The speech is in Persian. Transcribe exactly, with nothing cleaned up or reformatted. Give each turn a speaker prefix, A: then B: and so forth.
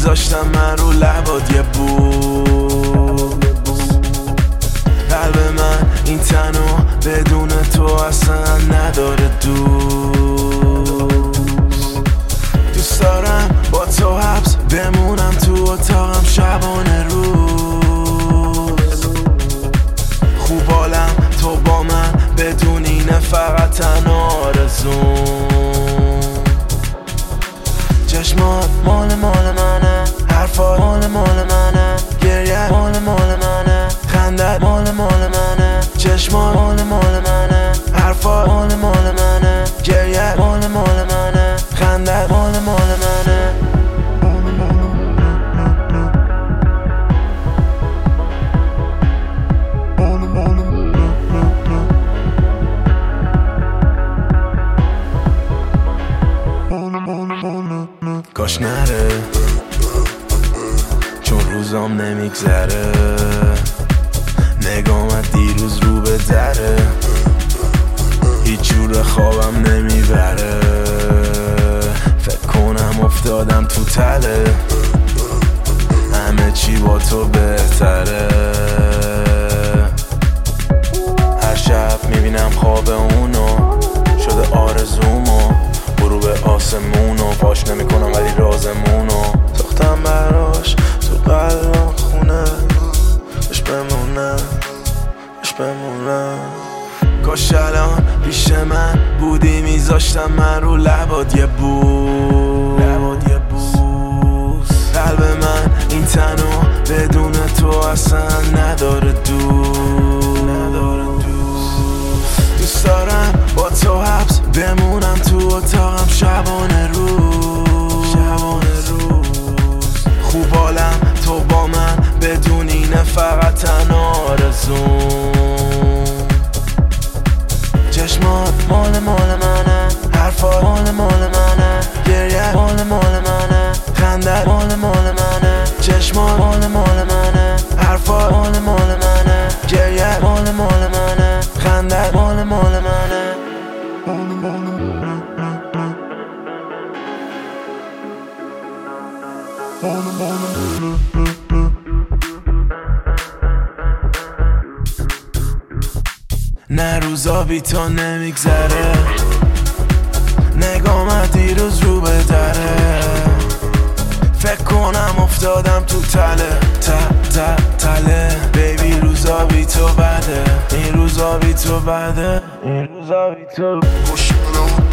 A: میذاشتم من رو لبات یه بوس. قلب من این تنو بدون تو اصلا نداره دوست. دوست دارم با تو حبس بمونم تو اتاقم شبانه روز. خوب حالم تو با من بدون اینه فقط تنها آرزوم. چشمات مال مال منه، حرفات مال مال منه، گریه مال مال منه، خندت مال مال منه. چشمات مال مال منه، حرفات مال مال منه، گریه مال مال منه، خندت مال مال منه. کاش نره چون روزام نمیگذره، نگامت دیروز رو به دره، هیچ جور خوابم نمیبره. فکر کنم افتادم تو تله، همه چی با تو بهتره. هر شب میبینم خواب اونو، شده آرزومو، غروب آسمونو پاش نمیکنم ولی رازمونو ساختم براش تو قلبم خونه. بش بمونه بش بمونه. کاش الان پیش من بودی میذاشتم من رو لبات یه بوس. قلب من این تنو بدون تو اصلا نداره دوست. دوست دارم با تو حبس بمونم تو اتاقم شبانه روز. خوب حالم تو با من بدون اینه فقط تنها آرزوم. چشمات مال مال منه، حرفات مال مال منه، گریه مال مال منه، خندت مال مال منه. چشمات مال مال منه، حرفات مال مال منه، گریه مال مال منه، خندت مال مال منه. نه روزا بی تو نمیگذره، نگامت دیروز رو به دره. فکر کنم افتادم تو تله تا تا تله. بیبی روزا بی تو بده، این روزا بی تو بده، این روزا بی تو.